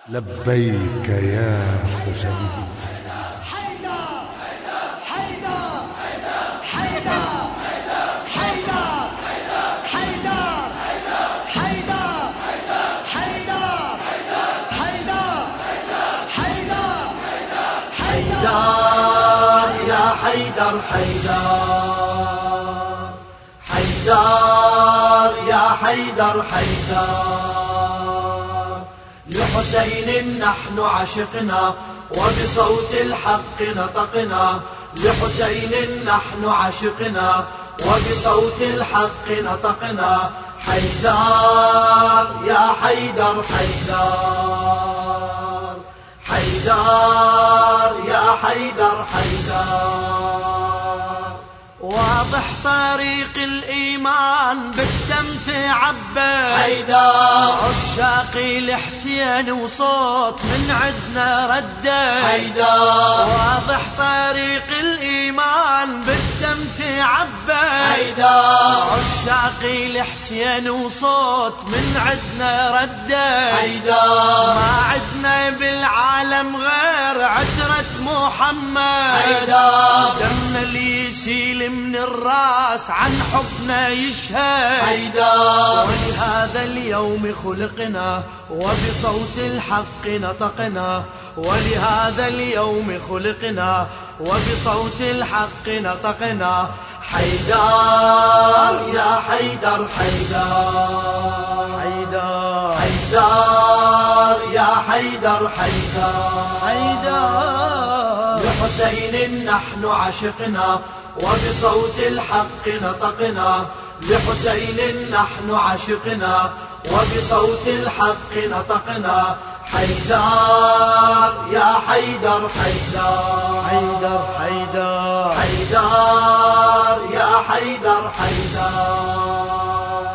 لبيك يا حسين. يا حيدر حيدر حيدر يا حيدر حيدر لحسين نحن عشقنا وبصوت الحق نطقنا. لحسين نحن عشقنا وبصوت الحق نطقنا. حيدر يا حيدر حيدر حيدر يا حيدر حيدر. واضح طريق الإيمان بالدم تعبى. حيدر عشاقي لحسين وصوت من عدنا رده. حيدر واضح طريق الإيمان بالدم تعبى. حيدر عشاقي لحسين وصوت من عدنا رده. حيدر ما عدنا بالعالم غير عترة محمد. حيدر دمنا اللي يسيل من الراس عن حبنا يشهد. حيدر ولهذا اليوم خلقنا وبصوت الحق نطقنا. ولهذا اليوم خلقنا وبصوت الحق نطقنا. حيدر يا حيدر حيدر حيدر حيدر يا حيدر حيدر لحسين نحن عشقنا وبصوت الحق نطقنا. لحسين نحن عشقنا وبصوت الحق نطقنا. حيدر يا حيدر حيدر حيدر حيدر حيدر يا حيدر حيدر.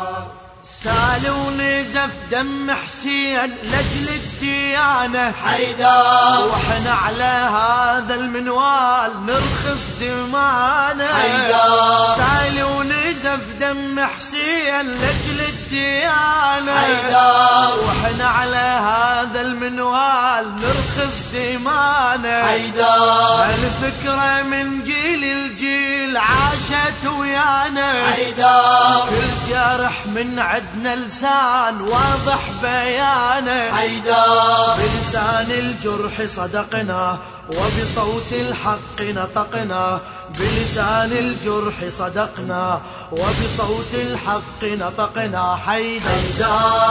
سال ونزف دم حسين لجل الديانة. حيدر واحنا على هذا المنوال نرخص دمانا. حيدر سال ونزف دم حسين لجل الديانة. حيدر واحنا على هذا المنوال نرخص دمانا. حيدر الفكرة من جيل الجيل عاشت ويانا. حيدر كل جرح من عدنا لسان واضح بيانه. حيدر بلسان الجرح صدقنا وبصوت الحق نطقنا. بلسان الجرح صدقنا وبصوت الحق نطقنا. حيدر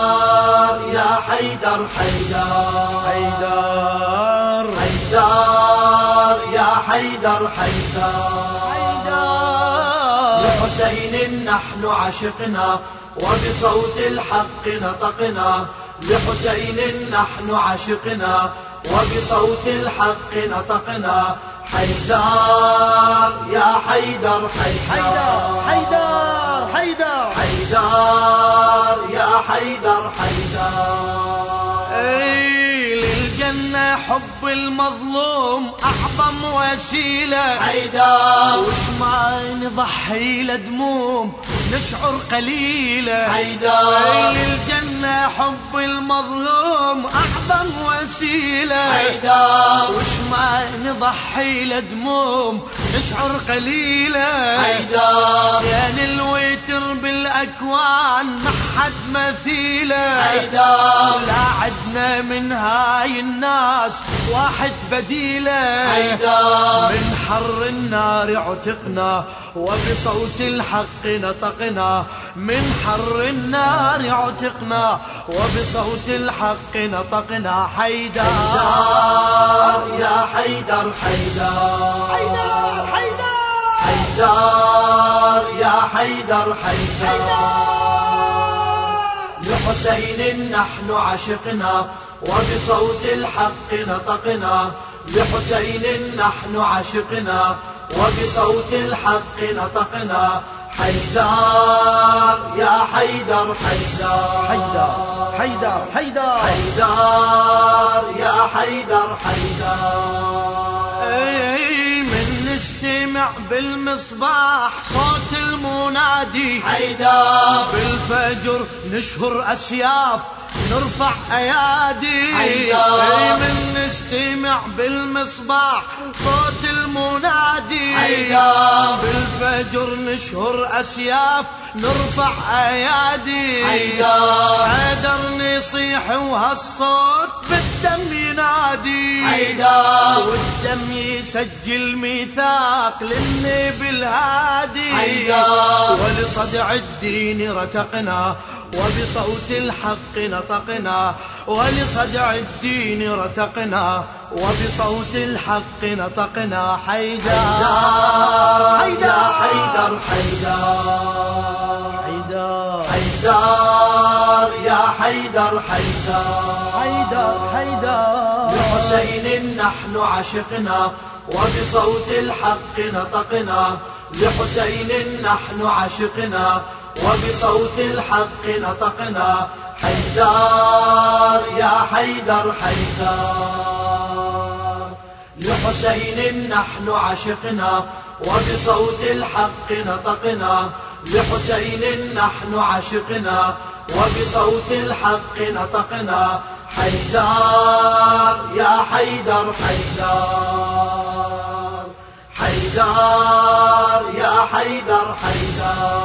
يا حيدر حيدر حيدر حيدر يا حيدر حيدر لحسين نحن عشقنا وبصوت الحق نطقنا. لحسين نحن عشقنا وبصوت الحق نطقنا. حيدر يا حيدر حيدر حيدر حيدر حيدر يا حيدر حيدر. للجنة حب المظلوم أعظم وسيلة. حيدر وش ما نضحي لدموم نشعر قليلة. حيدر للجنة حب المظلوم أعظم وسيلة. حيدر وش ما نضحي لدموم نشعر قليلة. حيدر سين الوتر بالأكوان ما حد مثيله. حيدر لا عدنا من هاي الناس واحد بديله. حيدر من حر النار عتقنا وبصوت الحق نطقنا. من حر النار عتقنا وبصوت الحق نطقنا. حيدر يا حيدر حيدر حيدر حيدر حيدر يا حيدر حيدر لحسين نحن عشقنا وبصوت الحق نطقنا. لحسين نحن عشقنا وبصوت الحق نطقنا. حيدر يا حيدر حيدر حيدر حيدر حيدر حيدر يا حيدر حيدر. من نستمع بالمصباح صوت المنادي. حيدر بالفجر نشهر أسياف نرفع أيادي حيدر من نستمع بالمصباح صوت المنادي حيدر بالفجر نشهر أسياف نرفع أيادي حيدر نصيح وهالصوت بالدم ينادي حيدر والدم يسجل ميثاق للنبي الهادي حيدر ولصدع الدين رتقنا وبصوت الحق نطقنا ولصدع الدين رتقنا وبصوت الحق نطقنا حيدر يا حيدر حيدر حيدر يا حيدر حيدر لحسين نحن عشقنا وبصوت الحق نطقنا لحسين نحن عشقنا وبصوت الحق نطقنا حيدر يا حيدر لحسين نحن عشقنا وبصوت الحق نطقنا لحسين نحن عشقنا وبصوت الحق نطقنا حيدر يا حيدر حيدر يا حيدر